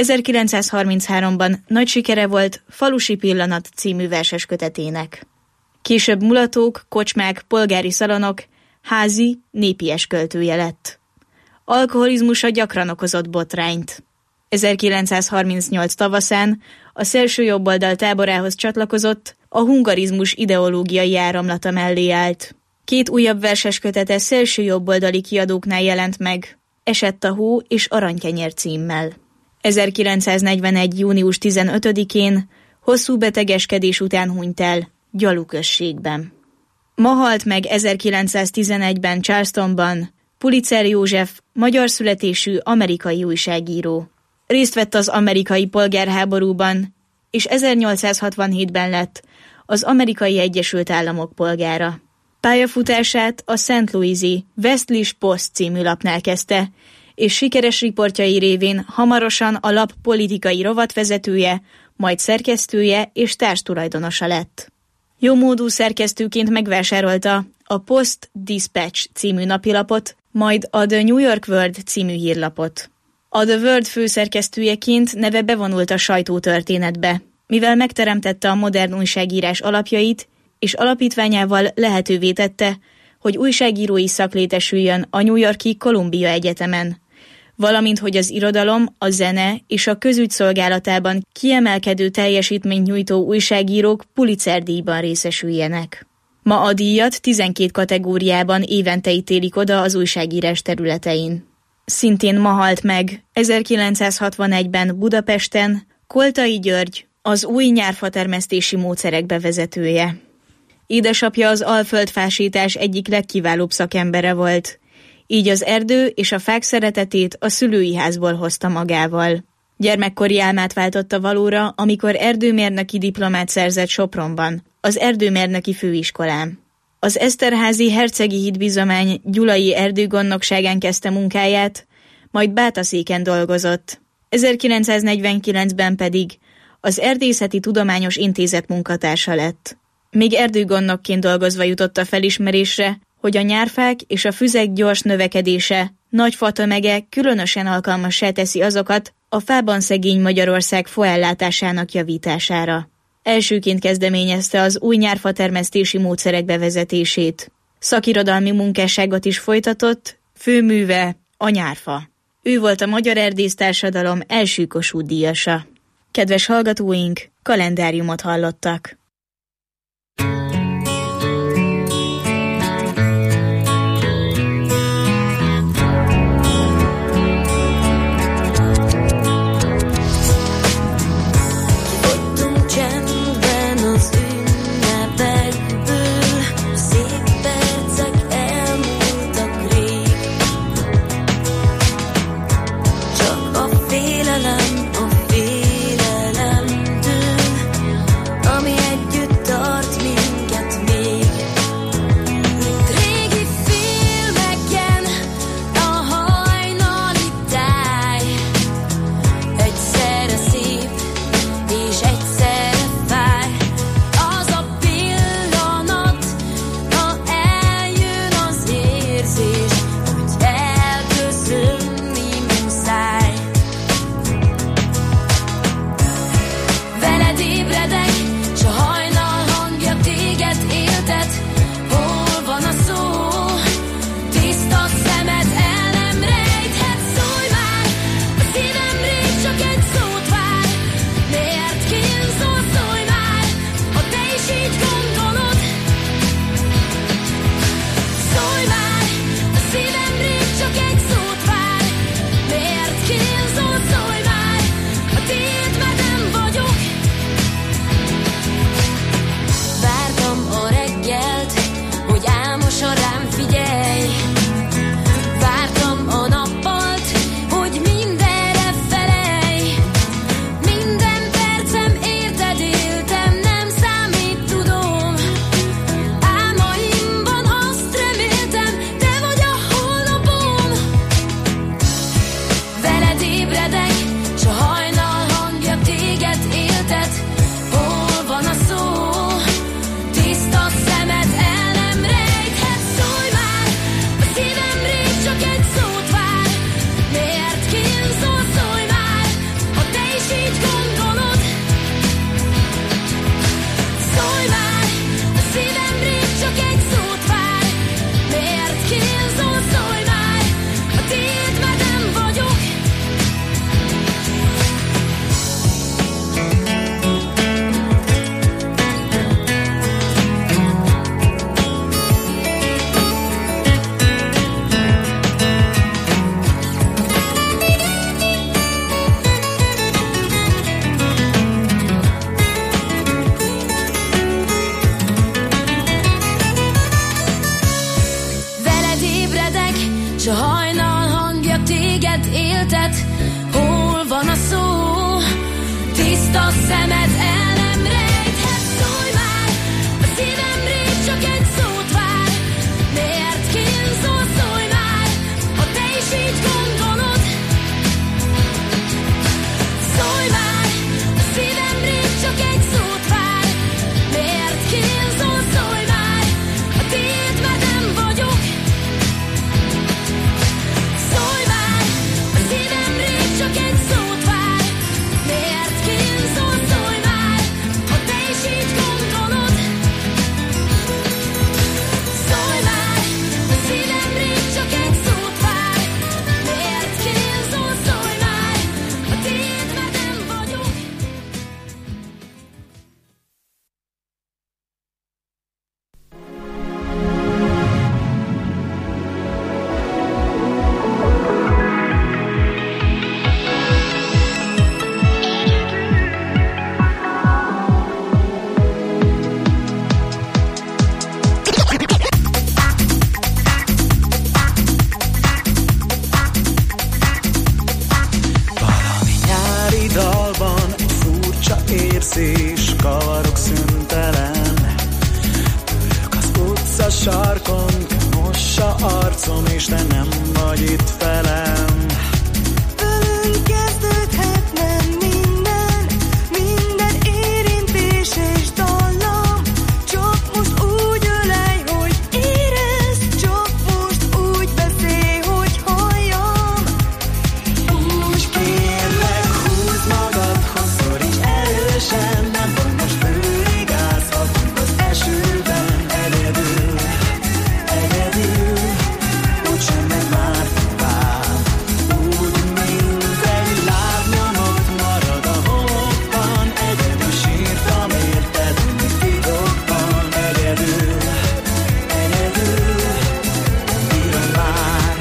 ezerkilencszázharmincháromban nagy sikere volt Falusi Pillanat című verses kötetének. Később mulatók, kocsmák, polgári szalonok, házi, népies költője lett. Alkoholizmusa gyakran okozott botrányt. ezerkilencszázharmincnyolc tavaszán a szélsőjobboldal táborához csatlakozott, a hungarizmus ideológiai áramlata mellé állt. Két újabb verses kötete szélsőjobboldali kiadóknál jelent meg, Esett a hó és Aranykenyér címmel. ezerkilencszáznegyvenegy. június tizenötödikén hosszú betegeskedés után hunyt el Gyalu községben. Ma halt meg ezerkilencszáztizenegyben Charlestonban Pulitzer József, magyar születésű amerikai újságíró. Részt vett az amerikai polgárháborúban, és ezernyolcszázhatvanhétben lett az Amerikai Egyesült Államok polgára. Pályafutását a Saint Louis-i Westlish Post című lapnál kezdte, és sikeres riportjai révén hamarosan a lap politikai rovatvezetője, majd szerkesztője és társtulajdonosa lett. Jómódú szerkesztőként megvásárolta a Post-Dispatch című napilapot, majd a The New York World című hírlapot. A The World főszerkesztőjeként neve bevonult a sajtótörténetbe, mivel megteremtette a modern újságírás alapjait, és alapítványával lehetővé tette, hogy újságírói szak létesüljön a New York-i Columbia Egyetemen, valamint hogy az irodalom, a zene és a közügy szolgálatában kiemelkedő teljesítményt nyújtó újságírók Pulitzer-díjban részesüljenek. Ma a díjat tizenkét kategóriában évente ítélik oda az újságírás területein. Szintén ma halt meg ezerkilencszázhatvanegyben Budapesten Koltai György, az új nyárfatermesztési módszerek bevezetője. Édesapja az alföldfásítás egyik legkiválóbb szakembere volt, így az erdő és a fák szeretetét a szülői házból hozta magával. Gyermekkori álmát váltotta valóra, amikor erdőmérnöki diplomát szerzett Sopronban, az erdőmérnöki főiskolán. Az Eszterházi Hercegi Hídbizomány gyulai erdőgondnokságán kezdte munkáját, majd Bátaszéken dolgozott. ezerkilencszáznegyvenkilencben pedig az Erdészeti Tudományos Intézet munkatársa lett. Még erdőgondnokként dolgozva jutott a felismerésre, hogy a nyárfák és a füzek gyors növekedése, nagy fatömege különösen alkalmassá teszi azokat a fában szegény Magyarország faellátásának javítására. Elsőként kezdeményezte az új nyárfatermesztési módszerek bevezetését. Szakirodalmi munkásságot is folytatott, főműve a nyárfa. Ő volt a Magyar Erdésztársadalom első Kossuth-díjasa. Kedves hallgatóink, kalendáriumot hallottak. éltet, hol van a szó, tiszta tiszta szemed el nem rejthet. Szólj már, a szívem rég csak egy szót vár. Miért kínzol, szólj már, ha te is így gondolod. Szólj már, a szívem rég csak egy szót vár. Miért kínzol, szólj már, a tiéd medem vagyok. Szólj már, a szívem rég csak egy szót vár. Miért kínzol, szólj már, ha te is így gondolod. Szólj már, a szívem rég csak egy szót vár. Miért kínzol, szólj már, a tiéd medem vagyok. Valami nyári dalban egy furcsa érzés kavarok szüntelen. Ülök az utca sarkon, mossa arcom, és te nem vagy itt velem. Velünk kezdődhetne minden, minden érintés és dallam. Csak most úgy ölelj, hogy érezd, csak most úgy beszélj, hogy halljam. Úgy kérlek, húzd magadhoz, szoríts erősen, nem vagy most bőrig ázhatunk az esőben. Egyedül, egyedül, úgysem megy már tovább. Úgy, mint egy lábnyomot marad a homokban. Egyedül sírtam érted, mint titokban. Egyedül, egyedül, nem bírom már.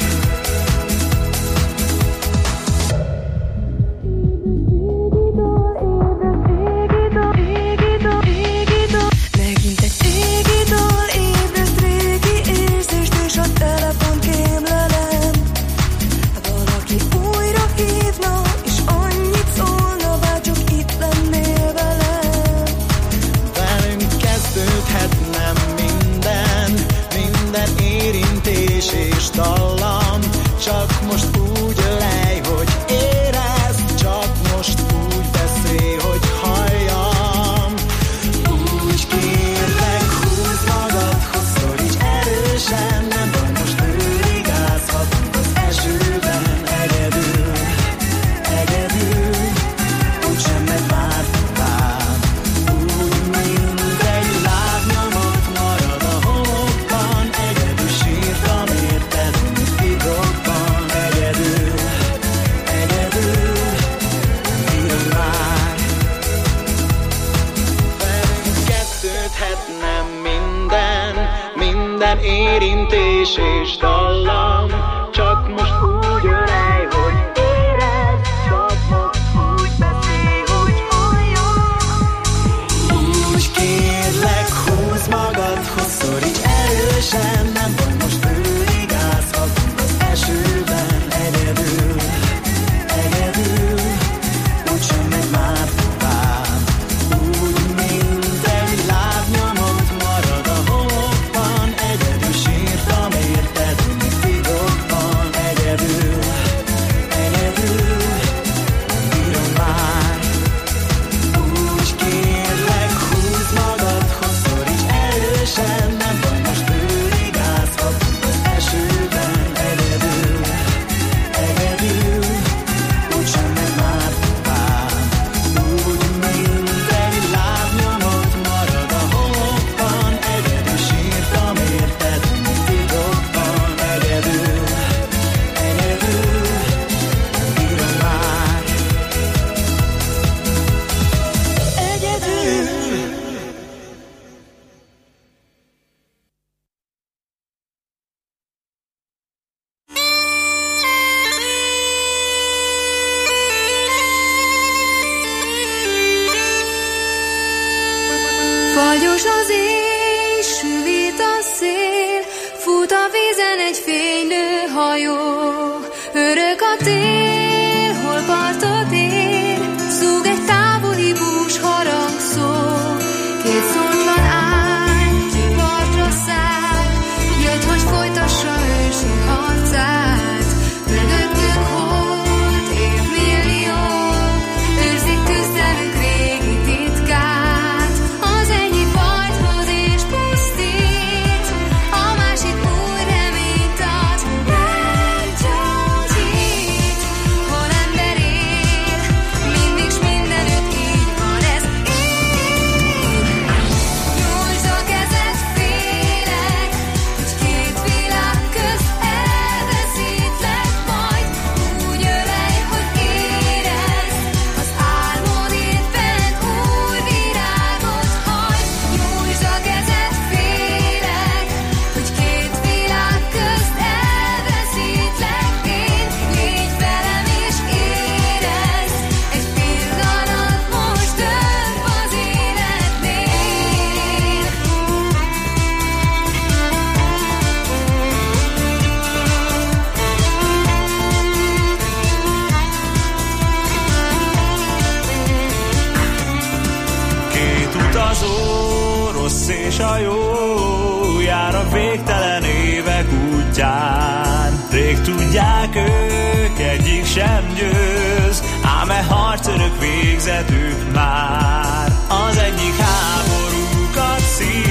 Megint egy égi dal ébreszt régi érzést, és a telefon kémlelem. Valaki újra hívna, és annyit szólna, bárcsak itt lennél velem. Velünk kezdődhetne minden, minden érintés és dallam. Csak most úgy ölelj, hogy érezd, csak most úgy beszélj, hogy halljam. Úgy kérlek, húzd magadhoz, szoríts erősen, nem vagy most bőrig ázhatunk az esőben. Egyedül, egyedül, úgysem megy már tovább. Úgy, mint egy lábnyomot marad a homokban. Egyedül sírtam érted, mint titokban. Egyedül, egyedül, nem bírom már. Velünk kezdődhetne minden, minden érintés és dallam. Csak most úgy ölelj, hogy érezd, csak most úgy beszélj, hogy halljam. Úgy kérlek, húzd magadhoz, szoríts erősen, nem vagy most bőrig ázhatunk az esőben. Egyedül, egyedül, úgysem megy már tovább. Úgy, mint egy lábnyomot marad a homokban. Egyedül sírtam érted, mint titokban. Egyedül, egyedül, nem bírom már. Úgy kérlek, húzd magadhoz, szoríts erősen, nem vagy most bőrig ázhatunk az esőben. Egyedül, egyedül, úgysem megy már tovább. Úgy, mint egy lábnyomot marad a homokban. Egyedül sírtam érted, mint titokban. Egyedül, egyedül, nem bírom már. Egyedül. Fagyos az éj, süvít a szél, fut a vízen egy fénylő hajó. Örök a tél, hol partot ér, zúg egy távoli bújó. hajó jár a végtelen évek útján. Rég tudják ők, egyik sem győz, ám e harc örök végzetük már. Az egyik háborúkat szív,